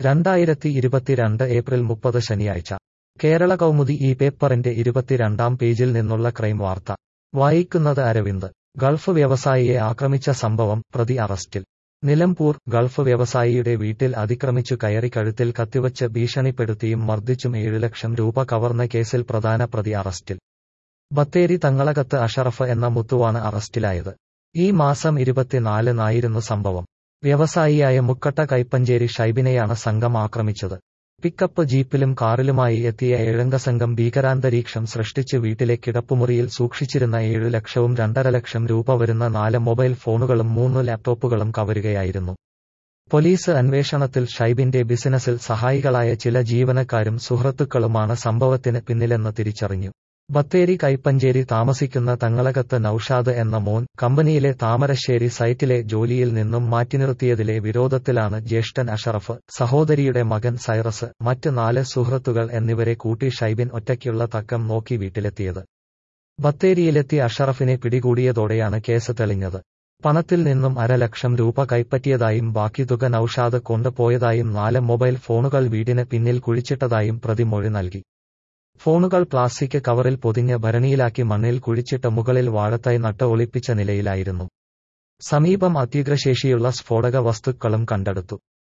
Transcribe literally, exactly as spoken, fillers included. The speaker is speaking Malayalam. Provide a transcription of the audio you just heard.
രണ്ടായിരത്തി ഇരുപത്തിരണ്ട് ഏപ്രിൽ മുപ്പത് ശനിയാഴ്ച കേരള കൗമുദി ഈ പേപ്പറിന്റെ ഇരുപത്തിരണ്ടാം പേജിൽ നിന്നുള്ള ക്രൈം വാർത്ത വായിക്കുന്നത് അരവിന്ദ്. ഗൾഫ് വ്യവസായിയെ ആക്രമിച്ച സംഭവം, പ്രതി അറസ്റ്റിൽ. നിലമ്പൂർ. ഗൾഫ് വ്യവസായിയുടെ വീട്ടിൽ അതിക്രമിച്ചു കയറി കഴുത്തിൽ കത്തിവച്ച് ഭീഷണിപ്പെടുത്തിയും മർദ്ദിച്ചും ഏഴ് ലക്ഷം രൂപ കവർന്ന കേസിൽ പ്രധാന പ്രതി അറസ്റ്റിൽ. ബത്തേരി തങ്ങളകത്ത് അഷറഫ് എന്ന മുത്തുവാണ് അറസ്റ്റിലായത്. ഈ മാസം ഇരുപത്തിനാലിനായിരുന്നു സംഭവം. വ്യവസായിയായ മുക്കട്ട കൈപ്പഞ്ചേരി ഷൈബിനെയാണ് സംഘം ആക്രമിച്ചത്. പിക്കപ്പ് ജീപ്പിലും കാറിലുമായി എത്തിയ ഏഴംഗ സംഘം ഭീകരാന്തരീക്ഷം സൃഷ്ടിച്ച് വീട്ടിലെ കിടപ്പുമുറിയിൽ സൂക്ഷിച്ചിരുന്ന ഏഴു ലക്ഷവും രണ്ടര ലക്ഷം രൂപ വരുന്ന നാല് മൊബൈൽ ഫോണുകളും മൂന്ന് ലാപ്ടോപ്പുകളും കവരുകയായിരുന്നു. പോലീസ് അന്വേഷണത്തിൽ ഷൈബിന്റെ ബിസിനസിൽ സഹായികളായ ചില ജീവനക്കാരും സുഹൃത്തുക്കളുമാണ് സംഭവത്തിന് പിന്നിലെന്ന് തിരിച്ചറിഞ്ഞു. ബത്തേരി കൈപ്പഞ്ചേരി താമസിക്കുന്ന തങ്ങളകത്ത് നൌഷാദ് എന്ന മോൻ കമ്പനിയിലെ താമരശ്ശേരി സൈറ്റിലെ ജോലിയിൽ നിന്നും മാറ്റിനിർത്തിയതിലെ വിരോധത്തിലാണ് ജ്യേഷ്ഠൻ അഷറഫ്, സഹോദരിയുടെ മകൻ സൈറസ്, മറ്റ് നാല് സുഹൃത്തുക്കൾ എന്നിവരെ കൂട്ടി ഷൈബിൻ ഒറ്റയ്ക്കുള്ള തക്കം നോക്കി വീട്ടിലെത്തിയത്. ബത്തേരിയിലെത്തി അഷറഫിനെ പിടികൂടിയതോടെയാണ് കേസ് തെളിഞ്ഞത്. പണത്തിൽ നിന്നും അര ലക്ഷം രൂപ കൈപ്പറ്റിയതായും ബാക്കി തുക നൌഷാദ് കൊണ്ടുപോയതായും നാല് മൊബൈൽ ഫോണുകൾ വീടിന് പിന്നിൽ കുഴിച്ചിട്ടതായും പ്രതി മൊഴി നൽകി. ഫോണുകൾ പ്ലാസ്റ്റിക് കവറിൽ പൊതിഞ്ഞ് ഭരണിയിലാക്കി മണ്ണിൽ കുഴിച്ചിട്ട് മുകളിൽ വാഴത്തൈ നട്ട് ഒളിപ്പിച്ച നിലയിലായിരുന്നു. സമീപം അത്യുഗ്രശേഷിയുള്ള സ്ഫോടക വസ്തുക്കളും കണ്ടെടുത്തു.